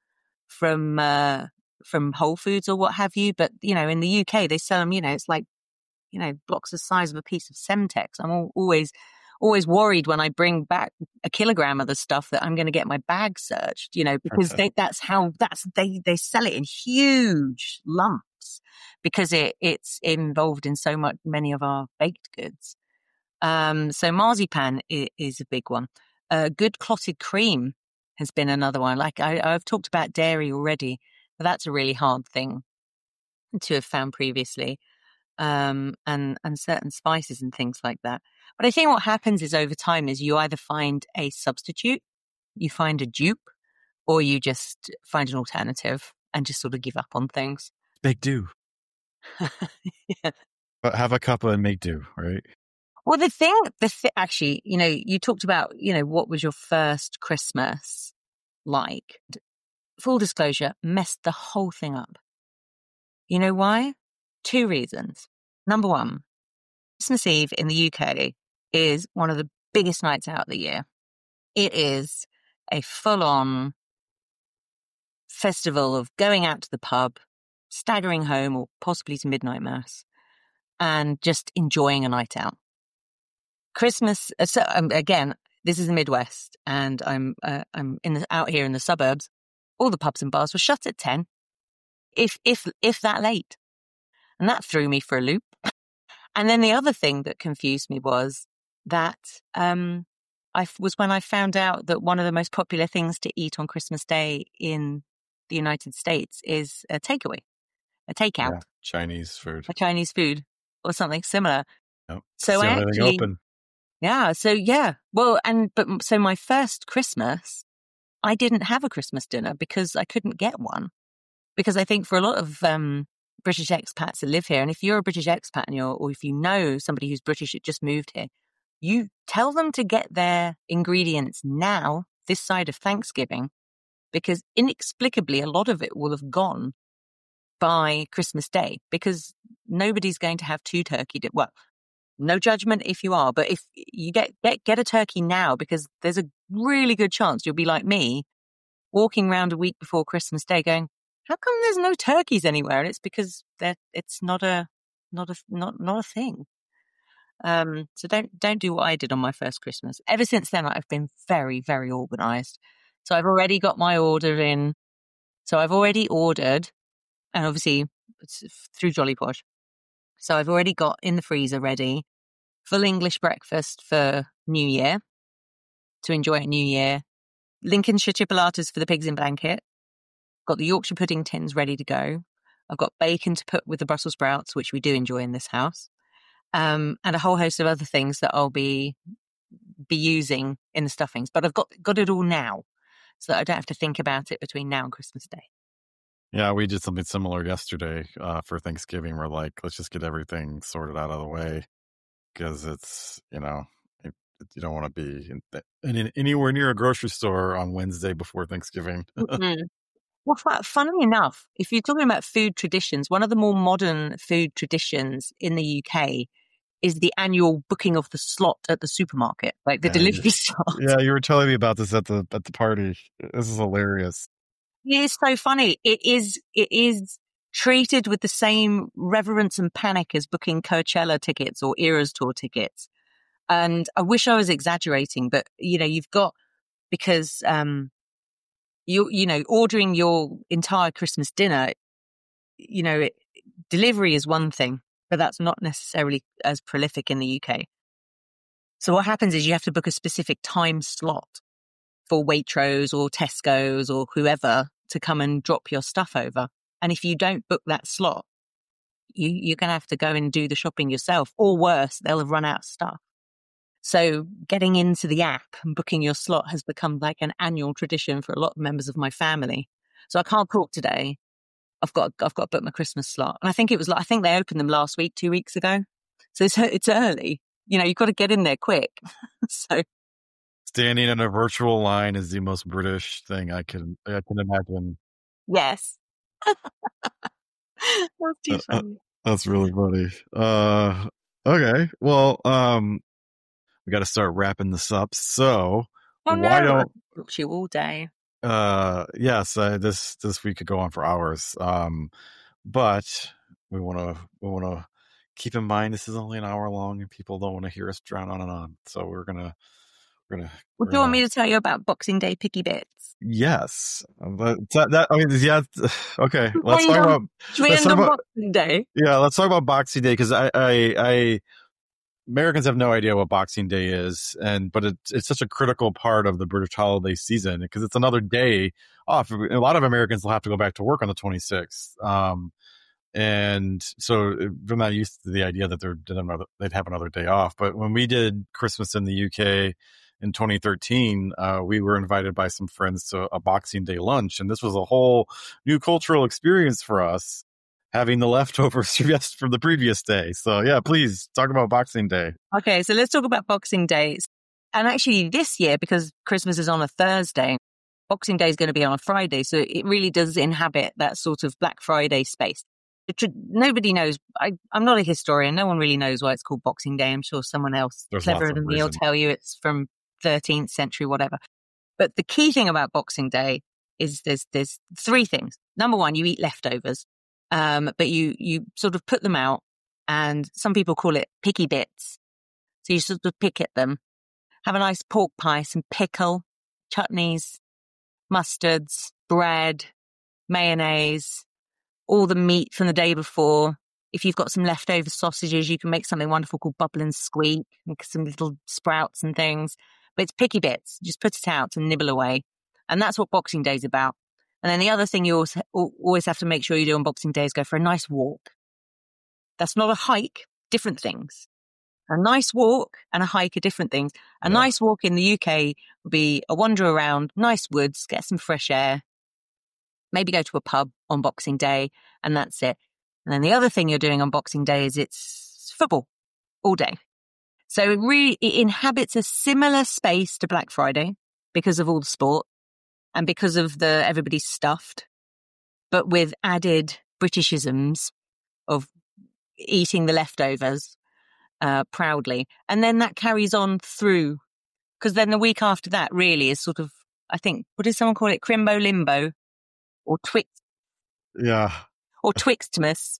Whole Foods or what have you. But, in the UK, they sell them, it's like, blocks the size of a piece of Semtex. I'm always worried when I bring back a kilogram of the stuff that I'm going to get my bag searched, because they sell it in huge lumps because it's involved in many of our baked goods. So marzipan is a big one. Good clotted cream has been another one. Like I've talked about dairy already, but that's a really hard thing to have found previously. And certain spices and things like that. But I think what happens is over time is you either find a substitute, you find a dupe, or you just find an alternative and just sort of give up on things. Make do. Yeah. But have a cuppa and make do, right? Well, actually, you talked about, what was your first Christmas like? Full disclosure, messed the whole thing up. You know why? 2 reasons. Number one, Christmas Eve in the UK is one of the biggest nights out of the year. It is a full-on festival of going out to the pub, staggering home or possibly to midnight mass, and just enjoying a night out. Christmas, again, this is the Midwest, and I'm out here in the suburbs. All the pubs and bars were shut at 10, if that late. And that threw me for a loop. And then the other thing that confused me was that was when I found out that one of the most popular things to eat on Christmas Day in the United States is a takeaway, a takeout. Yeah, Chinese food. A Chinese food or something similar. Yep. So I actually... open. Yeah, so yeah. Well, so my first Christmas, I didn't have a Christmas dinner because I couldn't get one. Because I think for a lot of British expats that live here, and if you're a British expat or if you know somebody who's British that just moved here, you tell them to get their ingredients now, this side of Thanksgiving, because inexplicably a lot of it will have gone by Christmas Day because nobody's going to have 2 turkey. Well, no judgment if you are, but if you get a turkey now, because there's a really good chance you'll be like me, walking around a week before Christmas Day going, how come there's no turkeys anywhere? And it's because it's not a thing. So don't do what I did on my first Christmas. Ever since then, I've been very, very organized. So I've already got my order in. So I've already ordered, and obviously it's through Jolly Posh. So I've already got in the freezer ready full English breakfast for New Year, to enjoy at New Year. Lincolnshire chipolatas for the pigs in blanket. Got the Yorkshire pudding tins ready to go. I've got bacon to put with the Brussels sprouts, which we do enjoy in this house. And a whole host of other things that I'll be using in the stuffings. But I've got it all now, so that I don't have to think about it between now and Christmas Day. Yeah, we did something similar yesterday for Thanksgiving. We're like, let's just get everything sorted out of the way because it's, you don't want to be anywhere near a grocery store on Wednesday before Thanksgiving. Mm-hmm. Well, funnily enough, if you're talking about food traditions, one of the more modern food traditions in the UK is the annual booking of the slot at the supermarket, like the delivery slot. Yeah, you were telling me about this at the party. This is hilarious. It is so funny. It is treated with the same reverence and panic as booking Coachella tickets or Eras Tour tickets. And I wish I was exaggerating, but you've got, because ordering your entire Christmas dinner, delivery is one thing, but that's not necessarily as prolific in the UK. So what happens is you have to book a specific time slot for Waitrose or Tesco's or whoever to come and drop your stuff over. And if you don't book that slot, you're going to have to go and do the shopping yourself, or worse, they'll have run out of stuff. So getting into the app and booking your slot has become like an annual tradition for a lot of members of my family. So I can't talk today. I've got to book my Christmas slot. And I think I think they opened them last week, 2 weeks ago. So it's early. You've got to get in there quick. So standing in a virtual line is the most British thing I can imagine. Yes. That's too funny. That's really funny. Okay. Well, we got to start wrapping this up. So why don't you all day? Yes, this week could go on for hours. But we want to keep in mind this is only an hour long, and people don't want to hear us drown on and on. So we're gonna. Well, do you want me to tell you about Boxing Day picky bits? Yes. Yeah. Okay. Let's talk about Boxing Day. Yeah, let's talk about Boxing Day because I Americans have no idea what Boxing Day is, but it's such a critical part of the British holiday season because it's another day off. A lot of Americans will have to go back to work on the 26th. And so I'm not used to the idea that they'd have another day off. But when we did Christmas in the UK in 2013, we were invited by some friends to a Boxing Day lunch. And this was a whole new cultural experience for us, having the leftovers from the previous day. So yeah, please talk about Boxing Day. Okay, so let's talk about Boxing Day. And actually this year, because Christmas is on a Thursday, Boxing Day is going to be on a Friday. So it really does inhabit that sort of Black Friday space. Nobody knows. I'm not a historian. No one really knows why it's called Boxing Day. I'm sure someone else cleverer than me will tell you it's from 13th century, whatever. But the key thing about Boxing Day is there's three things. Number one, you eat leftovers. But you sort of put them out, and some people call it picky bits. So you sort of pick at them, have a nice pork pie, some pickle, chutneys, mustards, bread, mayonnaise, all the meat from the day before. If you've got some leftover sausages, you can make something wonderful called bubble and squeak, make some little sprouts and things. But it's picky bits. Just put it out and nibble away. And that's what Boxing Day is about. And then the other thing you always have to make sure you do on Boxing Day is go for a nice walk. That's not a hike, different things. A nice walk and a hike are different things. A nice walk in the UK would be a wander around, nice woods, get some fresh air, maybe go to a pub on Boxing Day, and that's it. And then the other thing you're doing on Boxing Day is it's football all day. So it inhabits a similar space to Black Friday because of all the sport and because of everybody's stuffed, but with added Britishisms of eating the leftovers proudly. And then that carries on through, because then the week after that really is sort of, I think, what did someone call it? Crimbo Limbo or Twix. Yeah. Or Twixtmas.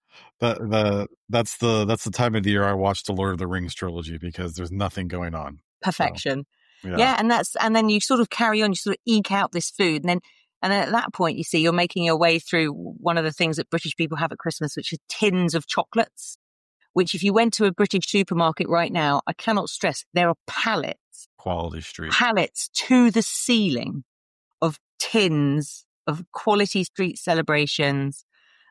That's the time of the year I watch the Lord of the Rings trilogy because there's nothing going on. Perfection. So, yeah. And then you sort of carry on, you sort of eke out this food. And then at that point, you see, you're making your way through one of the things that British people have at Christmas, which is tins of chocolates, which if you went to a British supermarket right now, I cannot stress, there are pallets. Quality Street. Pallets to the ceiling of tins of Quality Street Celebrations,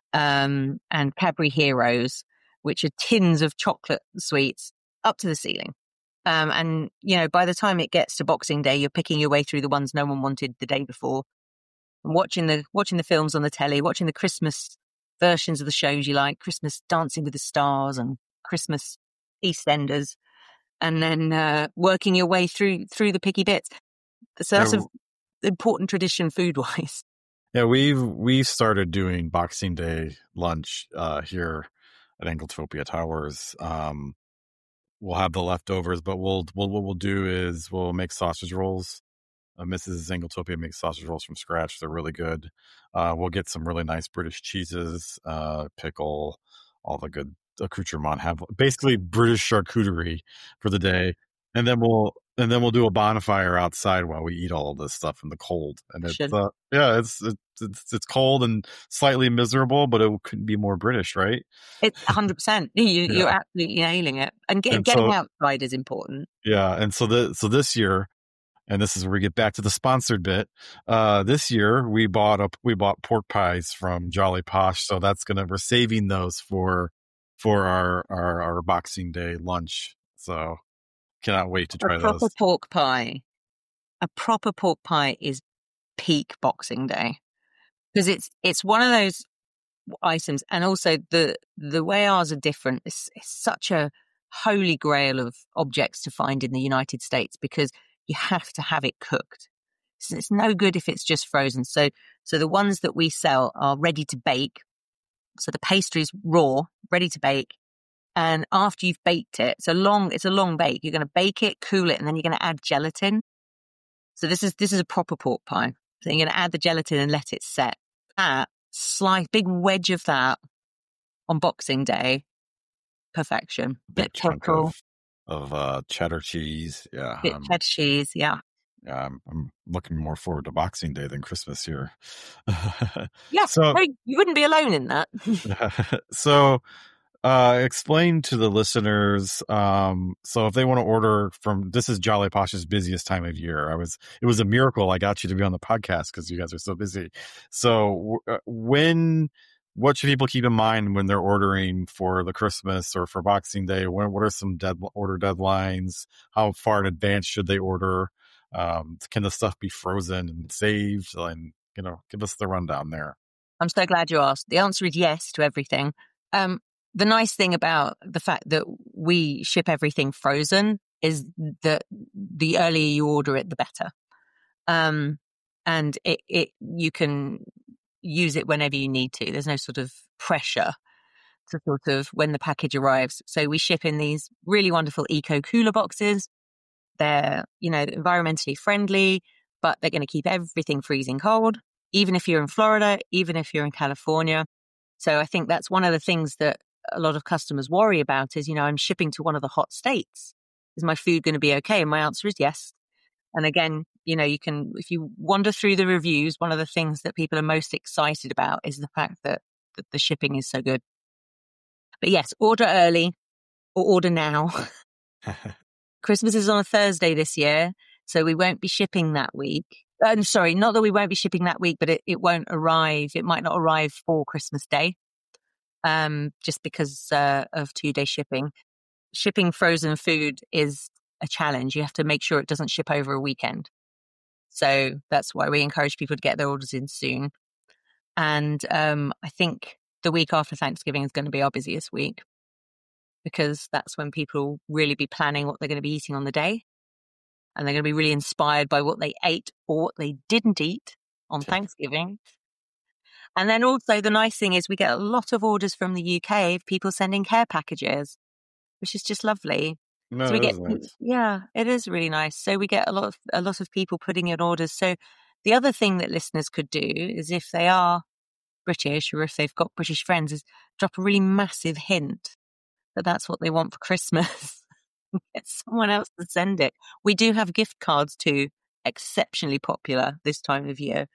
and Cadbury Heroes, which are tins of chocolate sweets up to the ceiling. And, you know, by the time it gets to Boxing Day, you're picking your way through the ones no one wanted the day before, and watching the films on the telly, watching the Christmas versions of the shows you like, Christmas Dancing with the Stars and Christmas EastEnders, and then working your way through the picky bits. So that's an important tradition food-wise. Yeah, we've started doing Boxing Day lunch here at Angletopia Towers. We'll have the leftovers, but what we'll do is we'll make sausage rolls. Mrs. Angletopia makes sausage rolls from scratch. They're really good. We'll get some really nice British cheeses, pickle, all the good accoutrement. Have basically British charcuterie for the day, and then we'll do a bonfire outside while we eat all of this stuff in the cold. And it's cold and slightly miserable, but it couldn't be more British, right? It's 100%. You're absolutely nailing it. And getting outside is important. Yeah, and so this year, and this is where we get back to the sponsored bit. This year we bought pork pies from Jolly Posh, so we're saving those for our Boxing Day lunch. So cannot wait to try those. A proper pork pie is peak Boxing Day, because it's one of those items, and also the way ours are different. It's such a holy grail of objects to find in the United States, because you have to have it cooked. So it's no good if it's just frozen. So the ones that we sell are ready to bake. So the pastry's raw, ready to bake. And after you've baked it, it's a long bake. You're going to bake it, cool it, and then you're going to add gelatin. So this is a proper pork pie. So you're going to add the gelatin and let it set. That big wedge of that on Boxing Day, perfection. Big chunk of cheddar cheese. Yeah. Cheddar cheese. Yeah. Yeah, I'm looking more forward to Boxing Day than Christmas here. Yeah, so you wouldn't be alone in that. So Explain to the listeners. So if they want to order from, this is Jolly Posh's busiest time of year. It was a miracle I got you to be on the podcast because you guys are so busy. So what should people keep in mind when they're ordering for the Christmas or for Boxing Day? What are some order deadlines? How far in advance should they order? Can the stuff be frozen and saved? And, give us the rundown there. I'm so glad you asked. The answer is yes to everything. The nice thing about the fact that we ship everything frozen is that the earlier you order it, the better. And you can use it whenever you need to. There's no sort of pressure to sort of when the package arrives. So we ship in these really wonderful eco cooler boxes. They're, environmentally friendly, but they're going to keep everything freezing cold, even if you're in Florida, even if you're in California. So I think that's one of the things that a lot of customers worry about is, I'm shipping to one of the hot states. Is my food going to be okay? And my answer is yes. And again, you can, if you wander through the reviews, one of the things that people are most excited about is the fact that the shipping is so good. But yes, order early or order now. Christmas is on a Thursday this year, so we won't be shipping that week. Sorry, not that we won't be shipping that week, but it won't arrive. It might not arrive for Christmas Day, just because of 2-day shipping. Shipping frozen food is a challenge. You have to make sure it doesn't ship over a weekend. So that's why we encourage people to get their orders in soon. And I think the week after Thanksgiving is going to be our busiest week because that's when people will really be planning what they're going to be eating on the day. And they're going to be really inspired by what they ate or what they didn't eat on Thanksgiving. And then also the nice thing is we get a lot of orders from the UK of people sending care packages, which is just lovely. No, so we get, nice. Yeah, it is really nice. So we get a lot of people putting in orders. So the other thing that listeners could do is if they are British or if they've got British friends is drop a really massive hint that that's what they want for Christmas. Get someone else to send it. We do have gift cards too, exceptionally popular this time of year.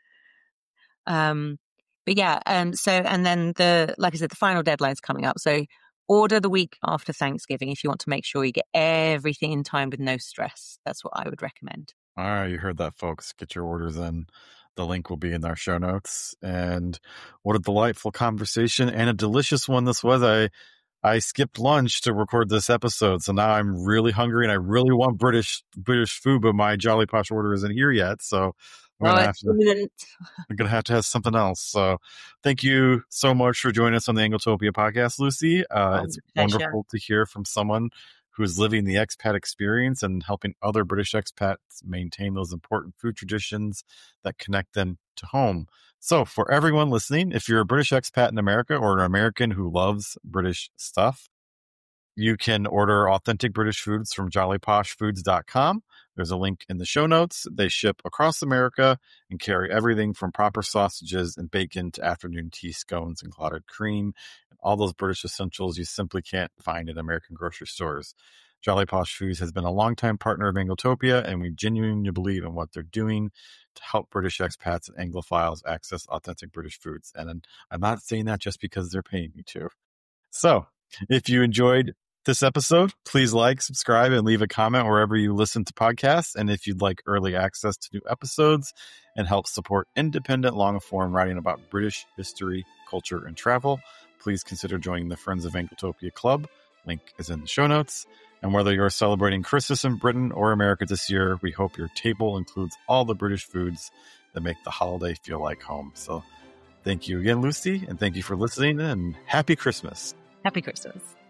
But yeah, so, and then like I said, the final deadline's coming up. So order the week after Thanksgiving if you want to make sure you get everything in time with no stress. That's what I would recommend. All right, you heard that, folks. Get your orders in. The link will be in our show notes. And what a delightful conversation and a delicious one this was. I skipped lunch to record this episode, so now I'm really hungry and I really want British food, but my Jolly Posh order isn't here yet. So I'm gonna have to have something else. So thank you so much for joining us on the Angletopia podcast, Lucy. It's wonderful to hear from someone who's living the expat experience and helping other British expats maintain those important food traditions that connect them to home. So for everyone listening, if you're a British expat in America or an American who loves British stuff, you can order authentic British foods from jollyposhfoods.com. There's a link in the show notes. They ship across America and carry everything from proper sausages and bacon to afternoon tea, scones, and clotted cream, and all those British essentials you simply can't find in American grocery stores. Jolly Posh Foods has been a longtime partner of Angletopia, and we genuinely believe in what they're doing to help British expats and Anglophiles access authentic British foods. And I'm not saying that just because they're paying me to. So if you enjoyed this episode, please like, subscribe, and leave a comment wherever you listen to podcasts. And if you'd like early access to new episodes and help support independent long-form writing about British history, culture, and travel, please consider joining the Friends of Angletopia Club. Link is in the show notes. And whether you're celebrating Christmas in Britain or America this year, we hope your table includes all the British foods that make the holiday feel like home. So thank you again, Lucy, and thank you for listening, and Happy Christmas. Happy Christmas.